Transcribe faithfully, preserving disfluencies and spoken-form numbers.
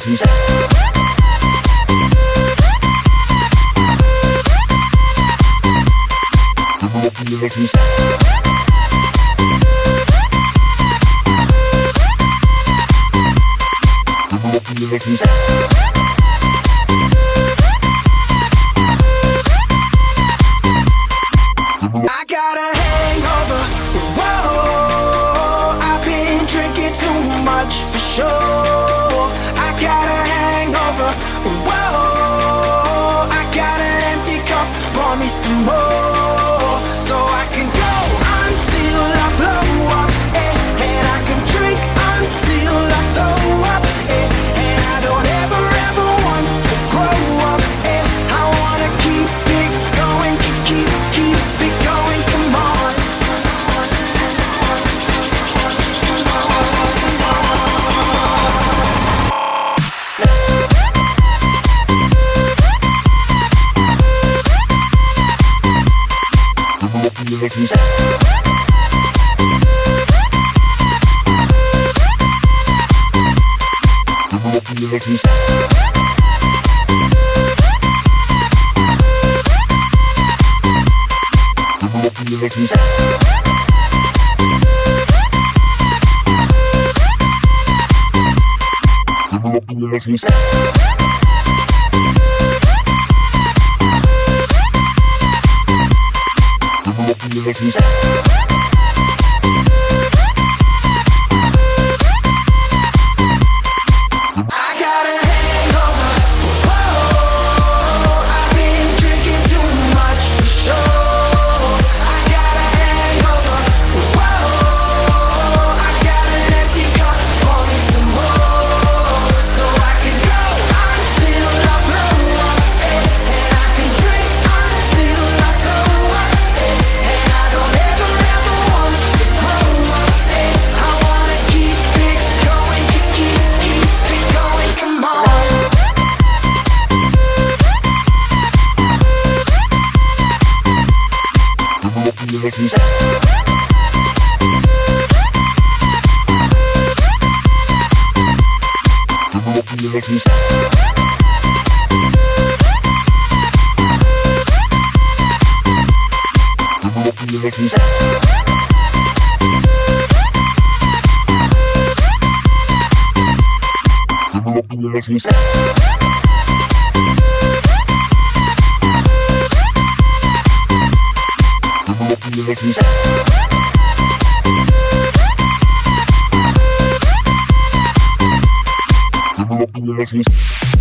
got a hangover, whoa, I've been drinking too much for sure. I got a hangover, whoa, I got an empty cup, pour me some more. So I can go until I blow up, eh, and I can drink until I throw up, eh, and I don't ever ever want to grow up, eh, I wanna keep it going, keep, keep, keep it going, come on. I got a hangover, whoa, I've been drinking too much for sure. I got a hangover, whoa, I got an empty cup, pour me some more. So I can go until I blow up, eh, and I can drink until I throw up, eh, and I don't ever ever want to grow up, eh, I wanna keep it going, keep, keep, keep it going, come on. Developing the